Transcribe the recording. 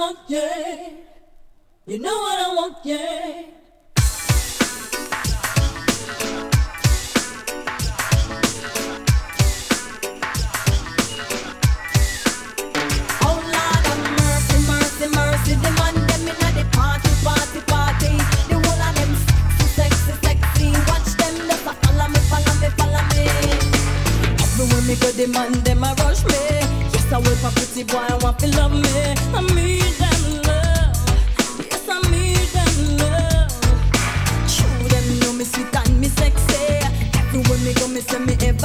want, yeah. You know what I want, yeah. Oh Lord have mercy, mercy, mercy. The man them inna the party, party, party. The whole of them sexy, sexy. Watch them just a follow me, follow me, follow me. Everywhere me go, the man them a rush me. Yes, I wait for pretty boy, I want to love me. I need them love. Yes, I need them love. True, them know me sweet and me sexy. Everywhere me go, me say me every